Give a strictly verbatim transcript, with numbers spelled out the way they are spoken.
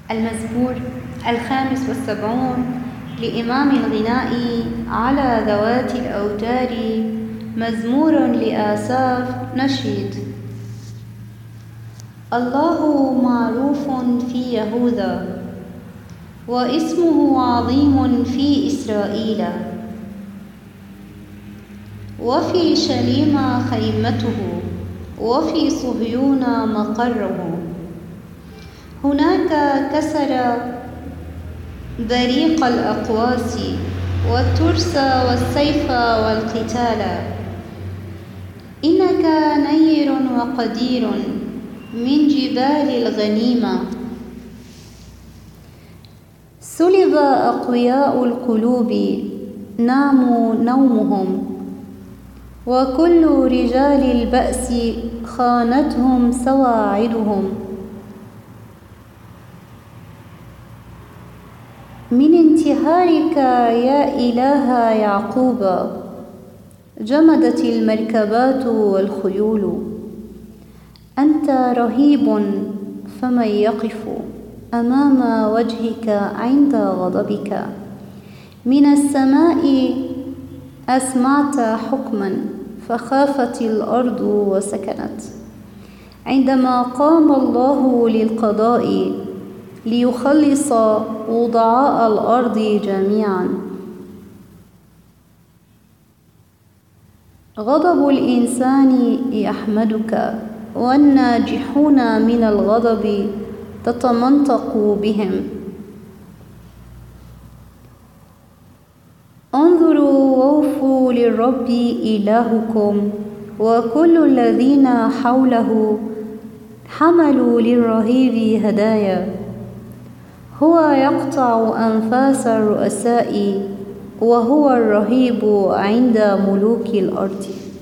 المزمور الخامس والسبعون لإمام الغناء على ذوات الأوتار، مزمور لآساف نشيد. الله معروف في يهوذا، واسمه عظيم في إسرائيل. وفي شليم خيمته، وفي صهيون مقره. هناك كسر بريق الأقواس والترس والسيف والقتال. إنك نير وقدير من جبال الغنيمة. سلب أقوياء القلوب ناموا نومهم، وكل رجال البأس خانتهم سواعدهم. من انتهارك يا إله يعقوب جمدت المركبات والخيول. أنت رهيب، فمن يقف أمام وجهك عند غضبك؟ من السماء أسمعت حكما، فخافت الأرض وسكنت. عندما قام الله للقضاء ليخلص وضعاء الأرض جميعا. غضب الإنسان يحمدك، والناجحون من الغضب تتمنطق بهم. انظروا ووفوا للرب إلهكم، وكل الذين حوله حملوا للرهيب هدايا. هو يقطع أنفاس الرؤساء، وهو الرهيب عند ملوك الأرض.